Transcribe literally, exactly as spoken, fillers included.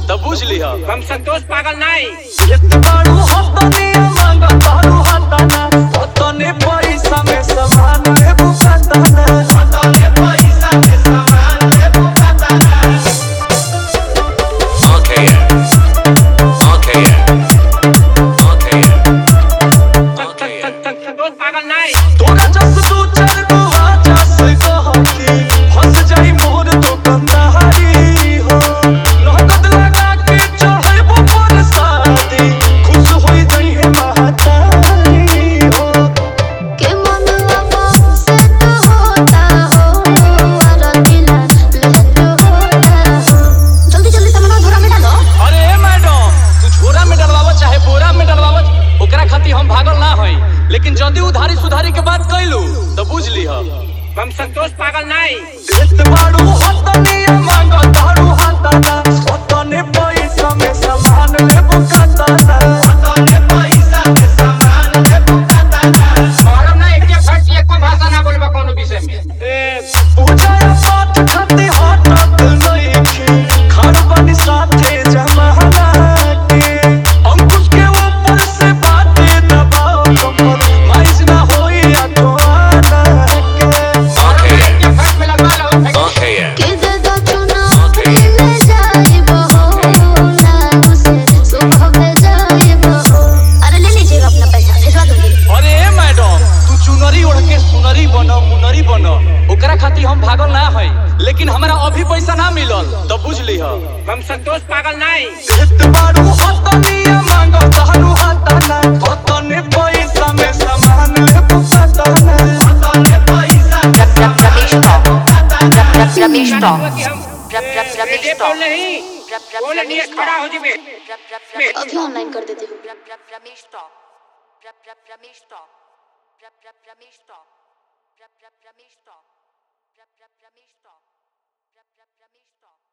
तो बुझ लिया हम संतोष पागल नहीं। पैसा में समान ले बुकाताना पैसा में समान ले बुकाताना। Okay okay okay okay Santosh पागल नहीं। तोरा जस दू चार गो जस कहती हंस जाई मोर तो कंधारी हो नगद लगा के चढ़बो पर शादी खुश होई जई है महतारी हो के मनवा से तो होता हो और दिला लेट होता हो। जल्दी जल्दी सामान झोरा में डालो। अरे मैडम तू झोरा में डलवाव चाहे बोरा में डलवाव ओकरा खातिर हम भागल ना हई लेकिन जदी उधारी सुधारी के बात कइलू तो बुझ लिह हम संतोष पागल नहीं। देत बाड़ू हतनी मांग तारू हतना हतने पैसा में सामान ले बुकाताना हतने पैसा में सामान ले बुकाताना। और ना एक फट एक को भाषा ना बोलबा कोनो विषय में। ए पूजा पाठ खाती हटत नहीं खान पानी साथे जमाना के अंकुश के ऊपर से बातें दबाओ कमर माइज ना होई अठवाना के एक फट में लगा लो। okay के दे दो चुना ले जाइबो हो ना उसे सुबह में जाइबो हो। अरे ले लीजिएगा अपना पैसा भिजवा दूंगी। अरे मैडम तू चुनरी ओढ़ के सुनरी बन मुनरी बन ओकरा खातिर हम भागल ना हई लेकिन हमरा अभी पैसा ना मिलल तो बुझ लिह हम संतोष पागल नहीं। देत बाड़ू हतनी मांग तारू हतना हतने पैसा में सामान ले बुकाताना हतने पैसा में रमेश टॉप रमेश टॉप कि हम रमेश ये टॉप बोल नहीं बोले नहीं खड़ा हो जिबे। अभी ऑनलाइन कर देती हूँ। Ramesh top Ramesh top Ramesh top Ramesh top Ramesh top Ramesh top